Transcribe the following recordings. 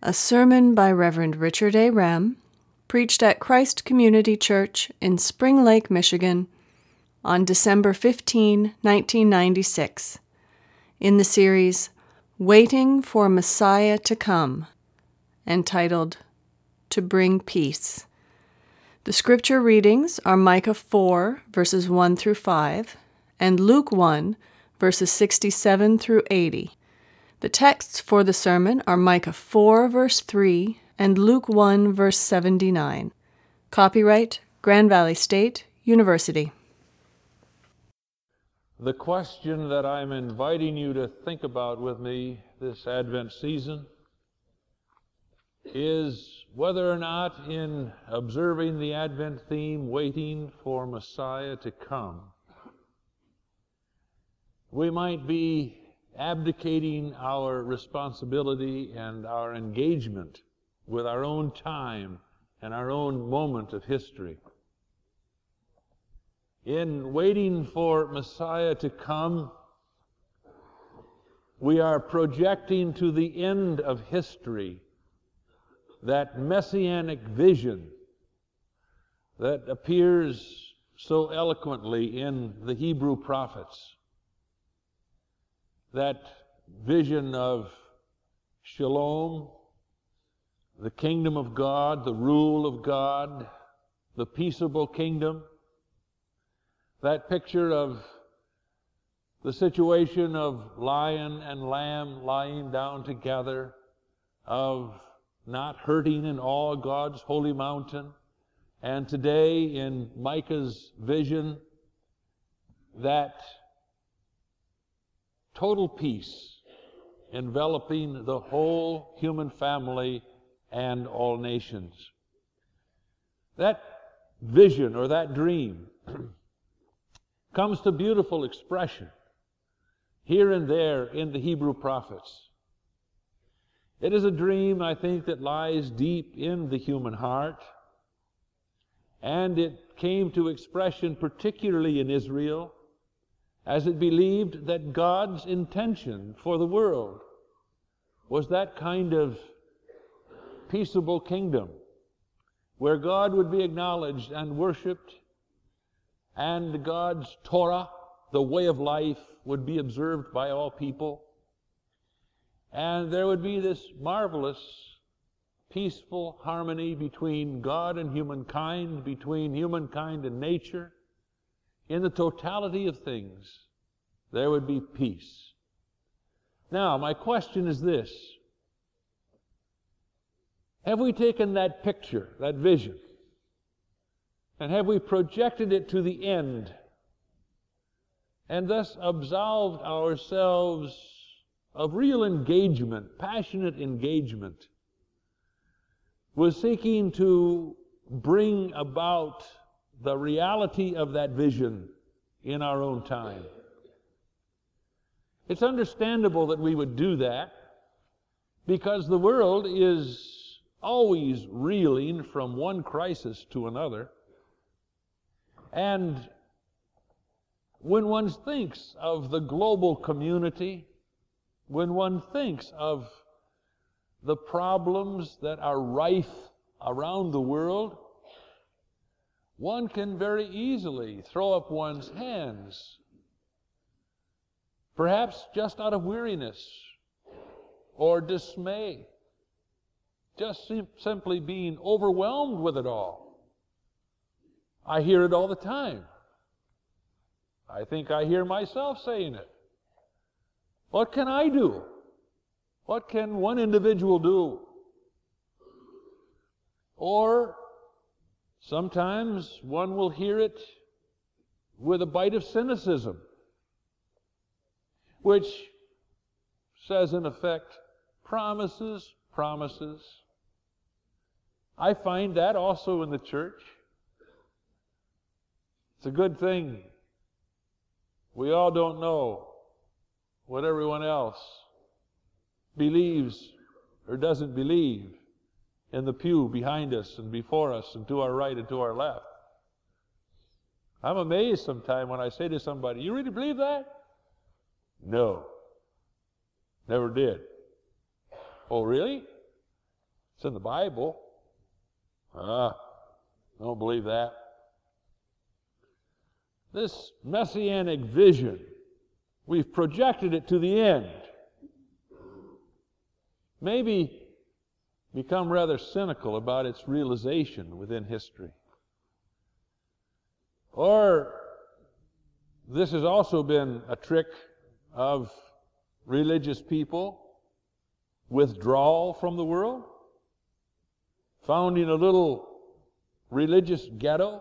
A sermon by Reverend Richard A. Rem, preached at Christ Community Church in Spring Lake, Michigan, on December 15, 1996, in the series Waiting for Messiah to Come, entitled To Bring Peace. The scripture readings are Micah 4, verses 1 through 5, and Luke 1, verses 67 through 80. The texts for the sermon are Micah 4, verse 3, and Luke 1, verse 79. Copyright Grand Valley State University. The question that I'm inviting you to think about with me this Advent season is whether or not, in observing the Advent theme, waiting for Messiah to come, we might be abdicating our responsibility and our engagement with our own time and our own moment of history. In waiting for Messiah to come, we are projecting to the end of history that messianic vision that appears so eloquently in the Hebrew prophets. That vision of shalom, the kingdom of God, the rule of God, the peaceable kingdom. That picture of the situation of lion and lamb lying down together, of not hurting in all God's holy mountain. And today in Micah's vision, that total peace enveloping the whole human family and all nations. That vision or that dream comes to beautiful expression here and there in the Hebrew prophets. It is a dream, I think, that lies deep in the human heart, and it came to expression particularly in Israel, as it believed that God's intention for the world was that kind of peaceable kingdom where God would be acknowledged and worshiped, and God's Torah, the way of life, would be observed by all people. And there would be this marvelous, peaceful harmony between God and humankind, between humankind and nature. In the totality of things, there would be peace. Now, my question is this. Have we taken that picture, that vision, and have we projected it to the end, and thus absolved ourselves of real engagement, passionate engagement, with seeking to bring about the reality of that vision in our own time? It's understandable that we would do that because the world is always reeling from one crisis to another. And when one thinks of the global community, when one thinks of the problems that are rife around the world, one can very easily throw up one's hands, perhaps just out of weariness or dismay, just simply being overwhelmed with it all. I hear it all the time. I think I hear myself saying it. What can I do? What can one individual do? Or sometimes one will hear it with a bite of cynicism, which says, in effect, promises, promises. I find that also in the church. It's a good thing we all don't know what everyone else believes or doesn't believe in the pew behind us and before us and to our right and to our left. I'm amazed sometimes when I say to somebody, "You really believe that?" "No, never did." "Oh, really?" It's in the Bible. Don't believe that. This messianic vision, we've projected it to the end. Maybe become rather cynical about its realization within history. Or this has also been a trick of religious people, withdrawal from the world, founding a little religious ghetto,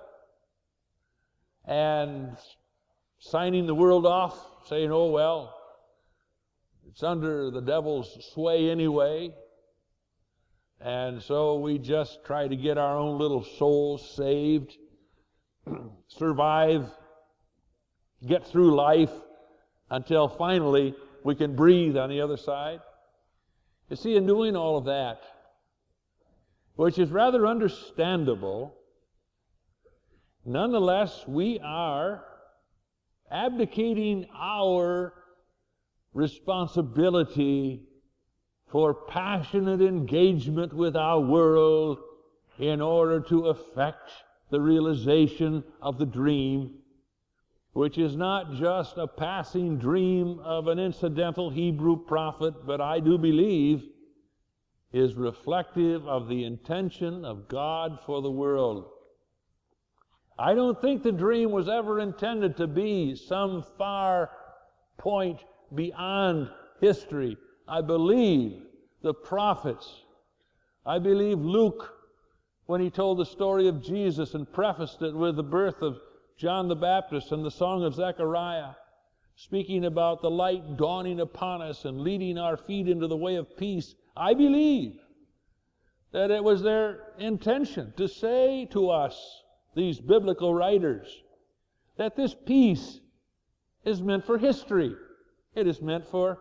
and signing the world off, saying, oh, well, it's under the devil's sway anyway, and so we just try to get our own little souls saved, survive, get through life until finally we can breathe on the other side. You see, in doing all of that, which is rather understandable, nonetheless, we are abdicating our responsibility for passionate engagement with our world in order to effect the realization of the dream, which is not just a passing dream of an incidental Hebrew prophet, but I do believe is reflective of the intention of God for the world. I don't think the dream was ever intended to be some far point beyond history. I believe the prophets, I believe Luke, when he told the story of Jesus and prefaced it with the birth of John the Baptist and the song of Zechariah, speaking about the light dawning upon us and leading our feet into the way of peace, I believe that it was their intention to say to us, these biblical writers, that this peace is meant for history. It is meant for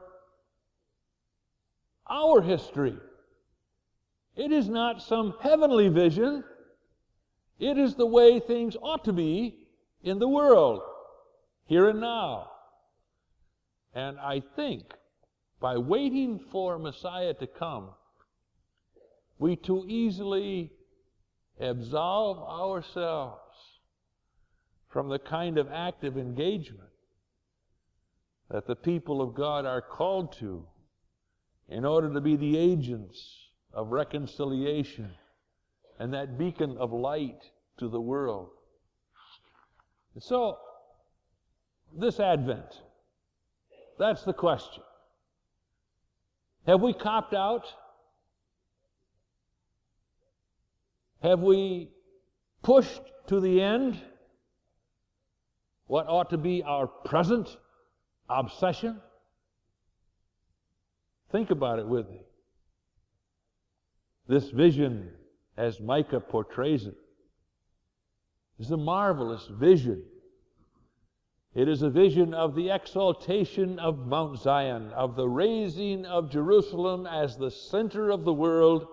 our history. It is not some heavenly vision. It is the way things ought to be in the world, here and now. And I think by waiting for Messiah to come, we too easily absolve ourselves from the kind of active engagement that the people of God are called to in order to be the agents of reconciliation and that beacon of light to the world. And so, this Advent, that's the question. Have we copped out? Have we pushed to the end what ought to be our present obsession? Think about it with me. This vision, as Micah portrays it, is a marvelous vision. It is a vision of the exaltation of Mount Zion, of the raising of Jerusalem as the center of the world,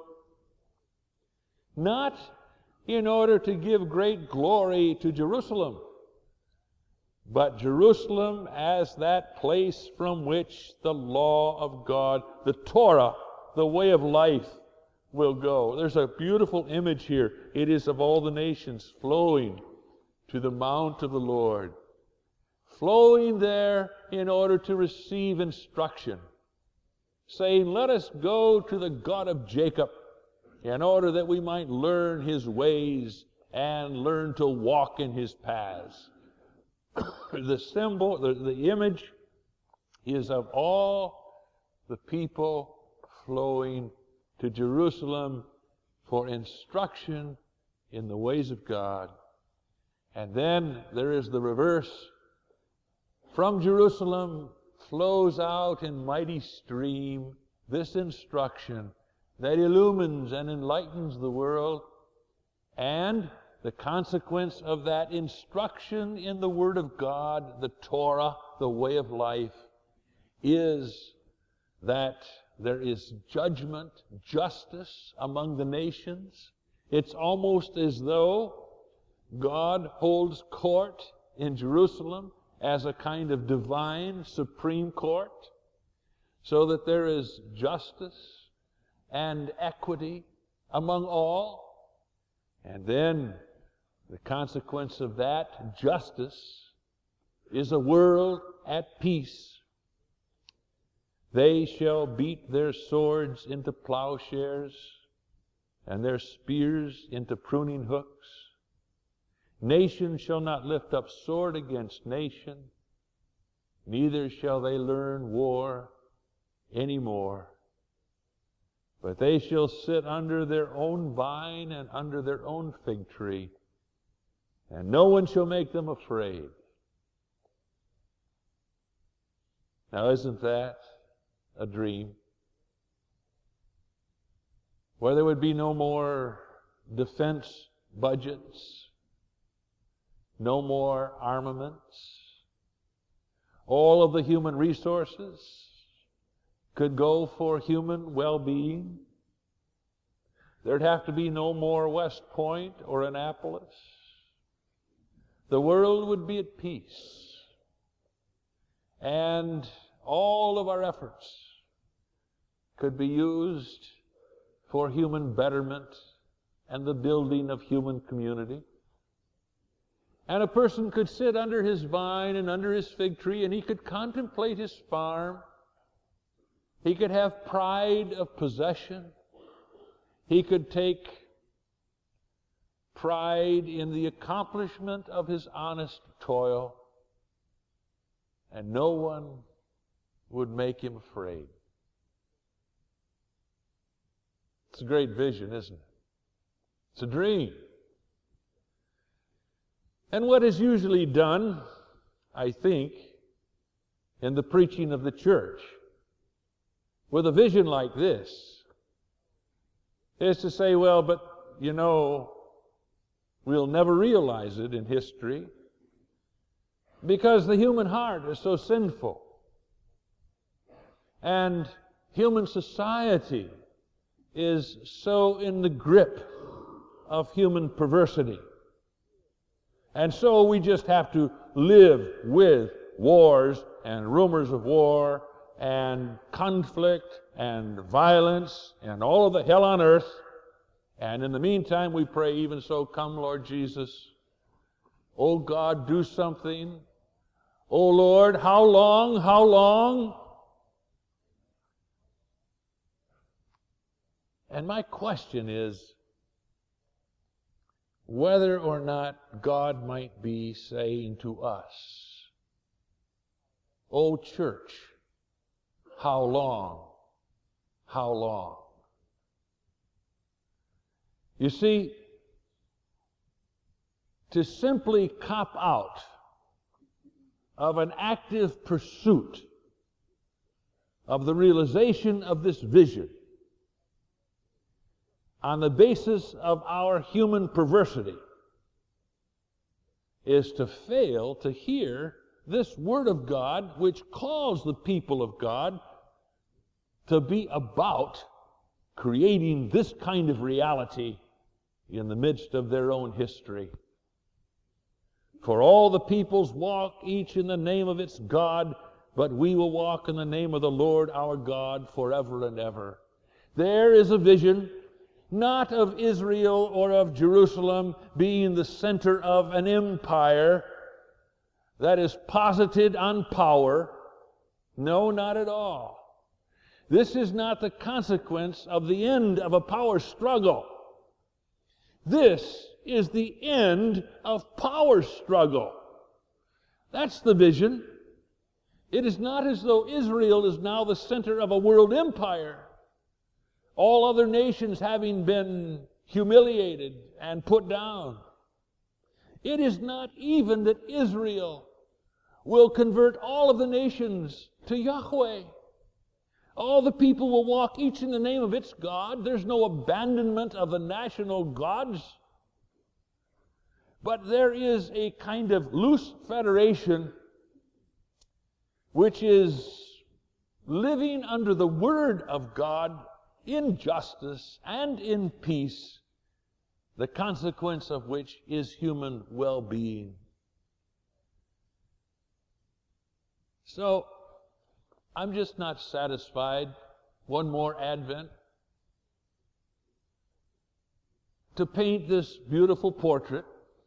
not in order to give great glory to Jerusalem, but Jerusalem as that place from which the law of God, the Torah, the way of life, will go. There's a beautiful image here. It is of all the nations flowing to the mount of the Lord, flowing there in order to receive instruction, saying, let us go to the God of Jacob in order that we might learn his ways and learn to walk in his paths. The symbol, the image is of all the people flowing to Jerusalem for instruction in the ways of God. And then there is the reverse. From Jerusalem flows out in mighty stream this instruction that illumines and enlightens the world, and the consequence of that instruction in the Word of God, the Torah, the way of life, is that there is judgment, justice among the nations. It's almost as though God holds court in Jerusalem as a kind of divine Supreme Court, so that there is justice and equity among all. And then the consequence of that justice is a world at peace. They shall beat their swords into plowshares and their spears into pruning hooks. Nation shall not lift up sword against nation, neither shall they learn war any more. But they shall sit under their own vine and under their own fig tree, and no one shall make them afraid. Now, isn't that a dream? Where there would be no more defense budgets, no more armaments. All of the human resources could go for human well-being. There'd have to be no more West Point or Annapolis. The world would be at peace. And all of our efforts could be used for human betterment and the building of human community. And a person could sit under his vine and under his fig tree, and he could contemplate his farm. He could have pride of possession. He could take pride in the accomplishment of his honest toil, and no one would make him afraid. It's a great vision, isn't it? It's a dream. And what is usually done, I think, in the preaching of the church with a vision like this is to say, well, but you know, we'll never realize it in history because the human heart is so sinful. And human society is so in the grip of human perversity. And so we just have to live with wars and rumors of war and conflict and violence and all of the hell on earth. And in the meantime, we pray, even so, come, Lord Jesus. Oh God, do something. Oh Lord, how long? How long? And my question is whether or not God might be saying to us, "Oh church, how long? How long?" You see, to simply cop out of an active pursuit of the realization of this vision on the basis of our human perversity is to fail to hear this Word of God, which calls the people of God to be about creating this kind of reality in the midst of their own history. For all the peoples walk each in the name of its God, but we will walk in the name of the Lord our God forever and ever. There is a vision, not of Israel or of Jerusalem being the center of an empire that is posited on power. No, not at all. This is not the consequence of the end of a power struggle. This is the end of power struggle. That's the vision. It is not as though Israel is now the center of a world empire, all other nations having been humiliated and put down. It is not even that Israel will convert all of the nations to Yahweh. All the people will walk each in the name of its God. There's no abandonment of the national gods. But there is a kind of loose federation which is living under the Word of God in justice and in peace, the consequence of which is human well-being. So, I'm just not satisfied. One more Advent. to paint this beautiful portrait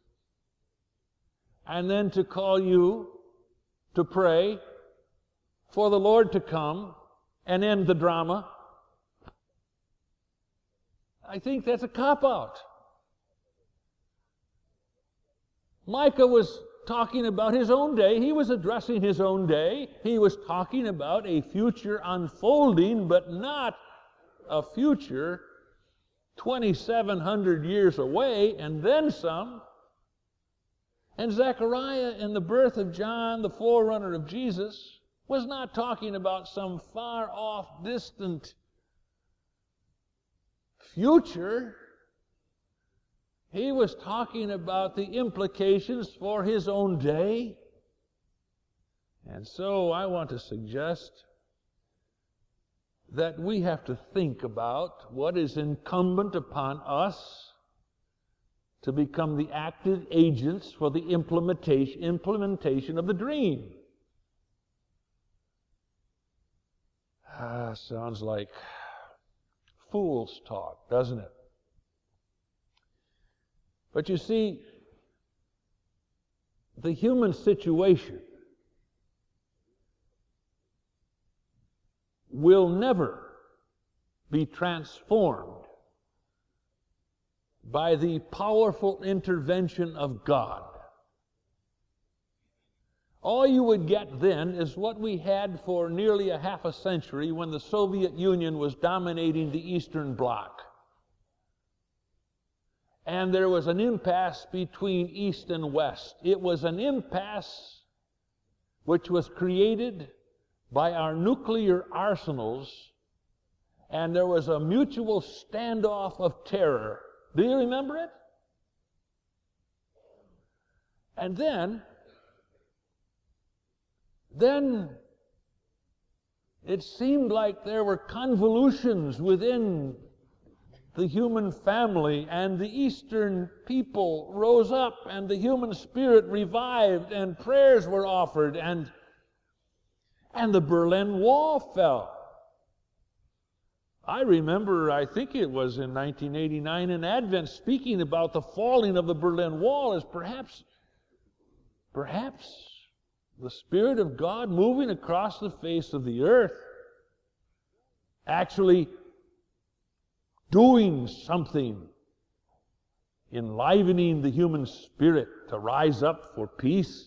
and then to call you to pray for the Lord to come and end the drama. I think that's a cop-out. Micah was talking about his own day. He was addressing his own day. He was talking about a future unfolding, but not a future 2,700 years away and then some. And Zechariah, in the birth of John, the forerunner of Jesus, was not talking about some far-off, distant future. He was talking about the implications for his own day. And so I want to suggest that we have to think about what is incumbent upon us to become the active agents for the implementation of the dream. Sounds like fool's talk, doesn't it? But you see, the human situation will never be transformed by the powerful intervention of God. All you would get then is what we had for nearly a half a century when the Soviet Union was dominating the Eastern Bloc. And there was an impasse between East and West. It was an impasse which was created by our nuclear arsenals, and there was a mutual standoff of terror. Do you remember it? And then it seemed like there were convolutions within the human family, and the Eastern people rose up, and the human spirit revived, and prayers were offered, and the Berlin Wall fell. I remember, I think it was in 1989 in Advent, speaking about the falling of the Berlin Wall as perhaps the Spirit of God moving across the face of the earth, actually doing something, enlivening the human spirit to rise up for peace.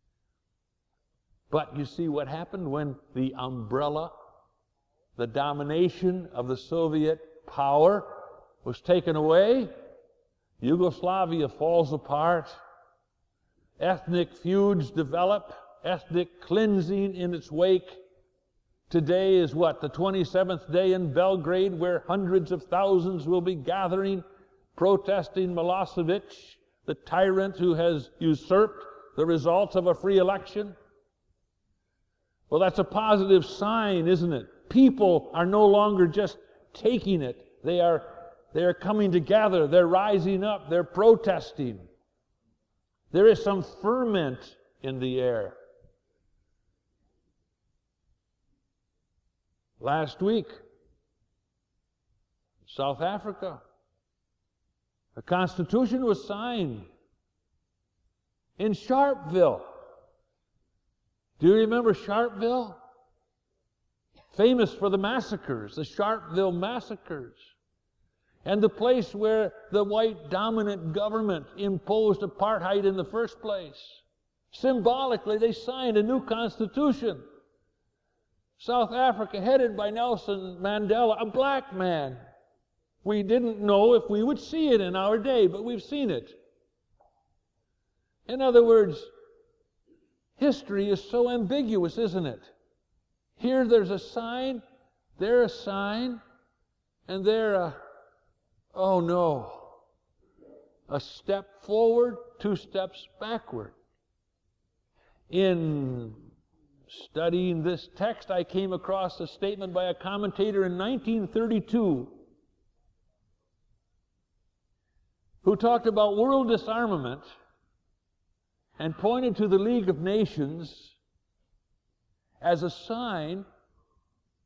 But you see what happened when the umbrella, the domination of the Soviet power was taken away? Yugoslavia falls apart. Ethnic feuds develop, ethnic cleansing in its wake. Today is what, the 27th day in Belgrade, where hundreds of thousands will be gathering, protesting Milosevic, the tyrant who has usurped the results of a free election. Well, that's a positive sign, isn't it? People are no longer just taking it. They are coming together. They're rising up. They're protesting. There is some ferment in the air. Last week, South Africa, the Constitution was signed in Sharpeville. Do you remember Sharpeville? Famous for the massacres, the Sharpeville massacres, and the place where the white dominant government imposed apartheid in the first place. Symbolically, they signed a new constitution. South Africa, headed by Nelson Mandela, a black man. We didn't know if we would see it in our day, but we've seen it. In other words, history is so ambiguous, isn't it? Here there's a sign, there a sign, and there a, oh no, a step forward, 2 steps backward. In studying this text, I came across a statement by a commentator in 1932 who talked about world disarmament and pointed to the League of Nations as a sign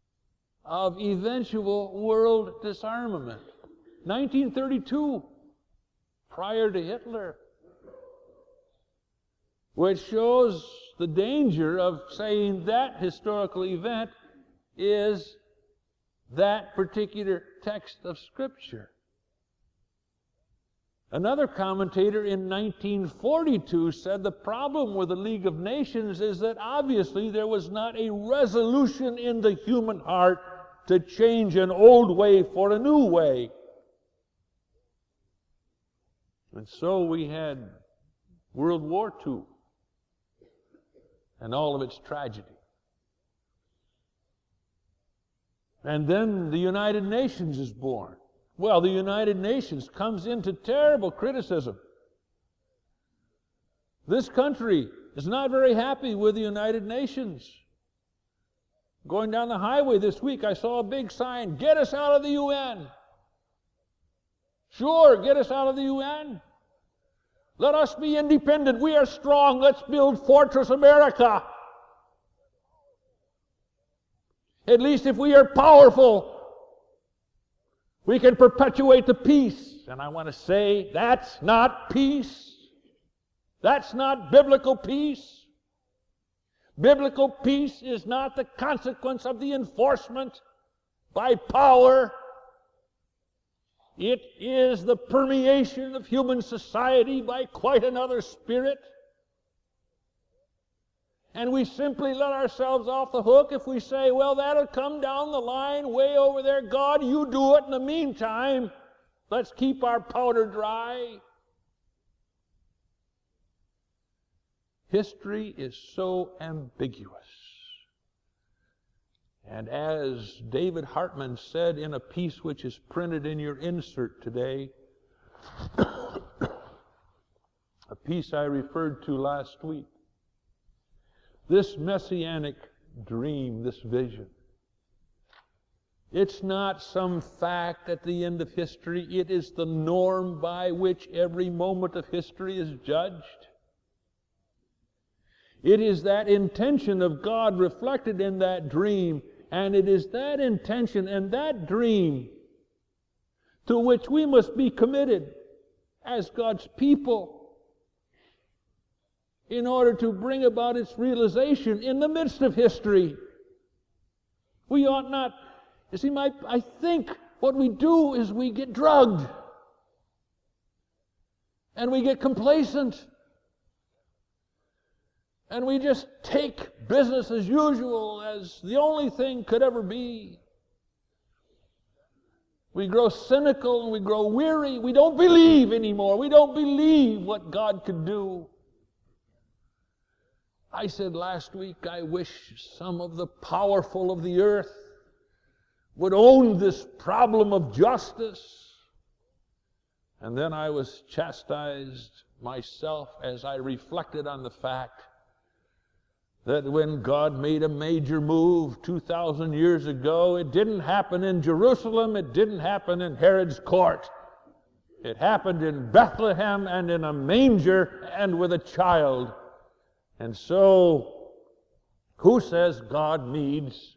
of eventual world disarmament. 1932. prior to Hitler, which shows the danger of saying that historical event is that particular text of Scripture. Another commentator in 1942 said the problem with the League of Nations is that obviously there was not a resolution in the human heart to change an old way for a new way. And so we had World War II and all of its tragedy. And then the United Nations is born. Well, the United Nations comes into terrible criticism. This country is not very happy with the United Nations. Going down the highway this week, I saw a big sign, "Get us out of the UN." Sure, get us out of the UN. Let us be independent. We are strong. Let's build Fortress America. At least if we are powerful, we can perpetuate the peace. And I want to say, that's not peace. That's not biblical peace. Biblical peace is not the consequence of the enforcement by power. It is the permeation of human society by quite another spirit. And we simply let ourselves off the hook if we say, well, that'll come down the line way over there. God, you do it. In the meantime, let's keep our powder dry. History is so ambiguous. And as David Hartman said in a piece which is printed in your insert today, a piece I referred to last week, this messianic dream, this vision, it's not some fact at the end of history. It is the norm by which every moment of history is judged. It is that intention of God reflected in that dream, and it is that intention and that dream to which we must be committed as God's people in order to bring about its realization in the midst of history. We ought not, you see, I think what we do is we get drugged and we get complacent and we just take business as usual as the only thing could ever be. We grow cynical and we grow weary. We don't believe anymore. We don't believe what God could do. I said last week, I wish some of the powerful of the earth would own this problem of justice. And then I was chastised myself as I reflected on the fact that when God made a major move 2,000 years ago, it didn't happen in Jerusalem, it didn't happen in Herod's court. It happened in Bethlehem and in a manger and with a child. And so, who says God needs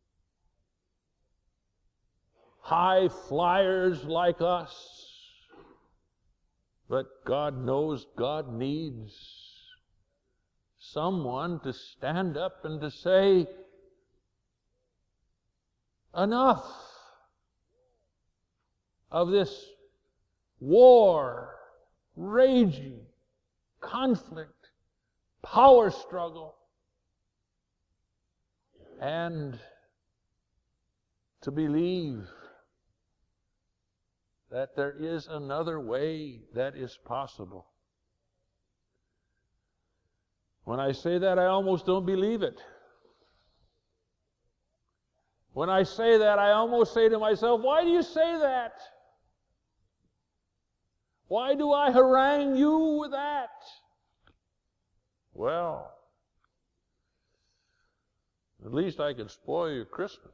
high flyers like us? But God knows God needs someone to stand up and to say, enough of this war, raging, conflict, power struggle, and to believe that there is another way that is possible. When I say that, I almost don't believe it. When I say that, I almost say to myself, why do you say that? Why do I harangue you with that? Well, at least I can spoil your Christmas.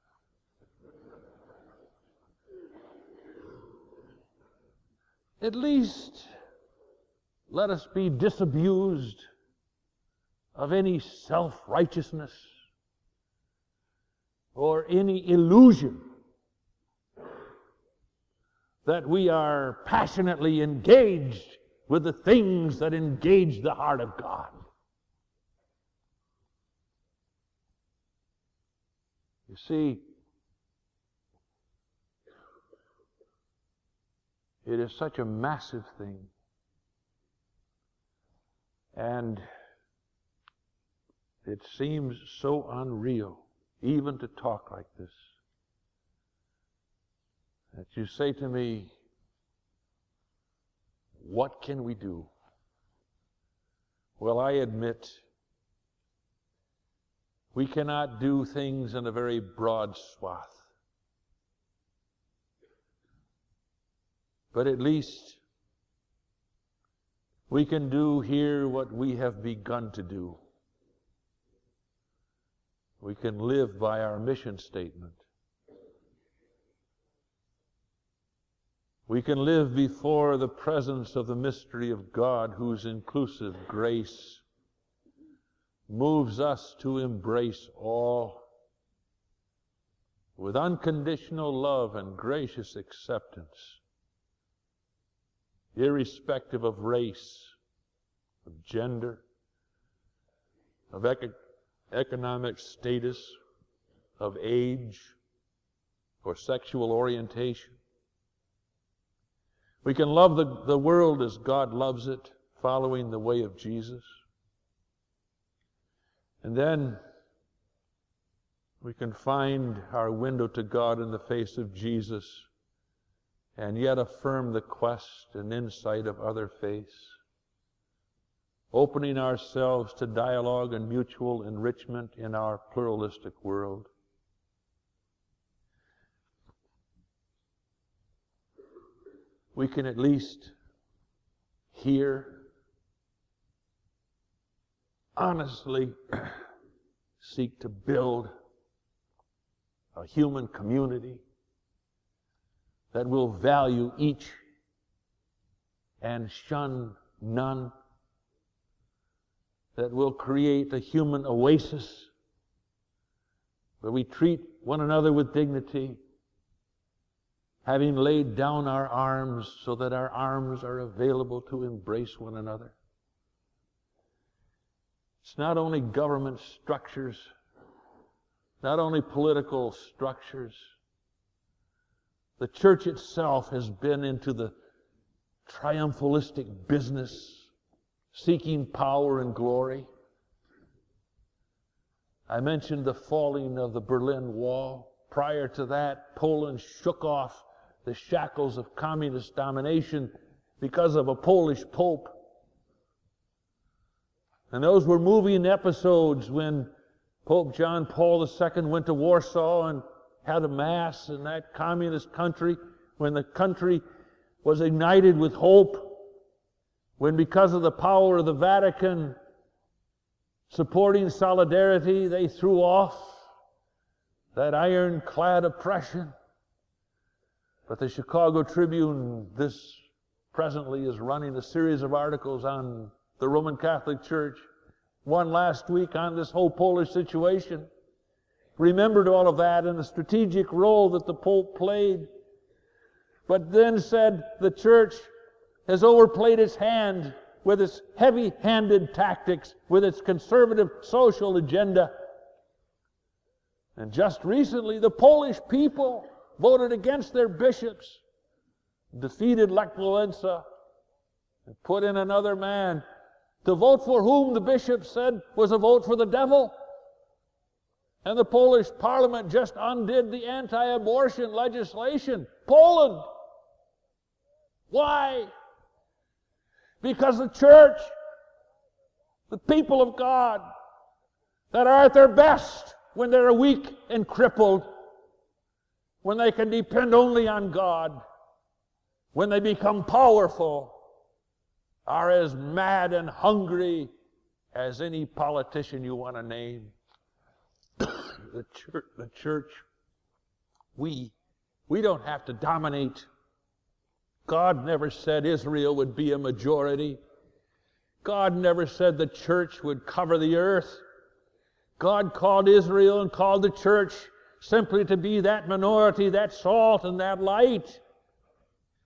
At least let us be disabused of any self-righteousness or any illusion that we are passionately engaged with the things that engage the heart of God. You see, it is such a massive thing. And it seems so unreal even to talk like this, that you say to me, what can we do? Well, I admit we cannot do things in a very broad swath. But at least we can do here what we have begun to do. We can live by our mission statement. We can live before the presence of the mystery of God, whose inclusive grace moves us to embrace all with unconditional love and gracious acceptance, irrespective of race, of gender, of economic status, of age, or sexual orientation. We can love the world as God loves it, following the way of Jesus. And then we can find our window to God in the face of Jesus, and yet affirm the quest and insight of other faiths, opening ourselves to dialogue and mutual enrichment in our pluralistic world. We can at least here honestly seek to build a human community that will value each and shun none, that will create a human oasis where we treat one another with dignity, having laid down our arms so that our arms are available to embrace one another. It's not only government structures, not only political structures. The church itself has been into the triumphalistic business, seeking power and glory. I mentioned the falling of the Berlin Wall. Prior to that, Poland shook off the shackles of communist domination because of a Polish pope. And those were moving episodes when Pope John Paul II went to Warsaw and had a mass in that communist country, when the country was ignited with hope, when because of the power of the Vatican supporting solidarity, they threw off that ironclad oppression. But the Chicago Tribune, this presently, is running a series of articles on the Roman Catholic Church. One last week on this whole Polish situation. Remembered all of that and the strategic role that the Pope played. But then said the church has overplayed its hand with its heavy-handed tactics, with its conservative social agenda. And just recently, the Polish people voted against their bishops, defeated Lech Walesa, and put in another man to vote for whom the bishop said was a vote for the devil. And the Polish parliament just undid the anti-abortion legislation. Poland. Why? Because the church, the people of God, that are at their best when they're weak and crippled, when they can depend only on God, when they become powerful, are as mad and hungry as any politician you want to name. The church, we don't have to dominate. God never said Israel would be a majority. God never said the church would cover the earth. God called Israel and called the church simply to be that minority, that salt and that light.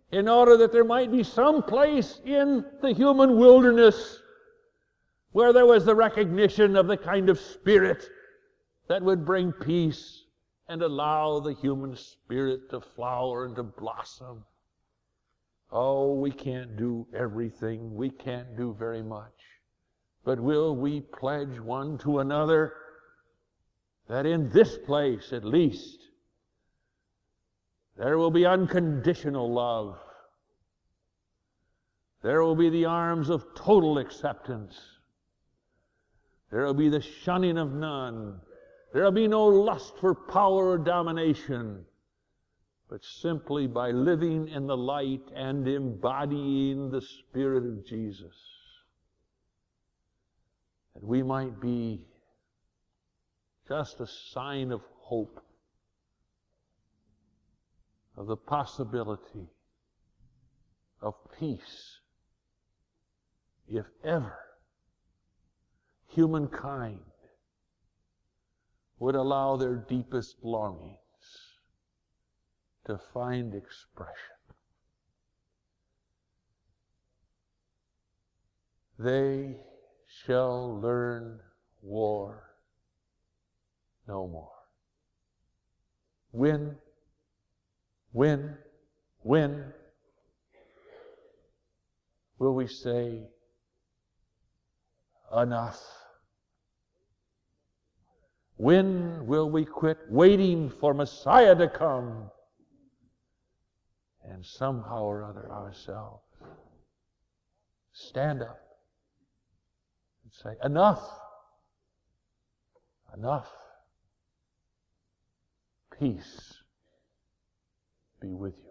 in order that there might be some place in the human wilderness where there was the recognition of the kind of spirit that would bring peace and allow the human spirit to flower and to blossom. Oh, we can't do everything. We can't do very much. But will we pledge one to another that in this place, at least, there will be unconditional love. There will be the arms of total acceptance. There will be the shunning of none. There will be no lust for power or domination, but simply by living in the light and embodying the Spirit of Jesus, that we might be just a sign of hope, of the possibility of peace, if ever humankind would allow their deepest longings to find expression. They shall learn war no more. When will we say, enough? When will we quit waiting for Messiah to come and somehow or other ourselves stand up and say, enough, enough, peace be with you.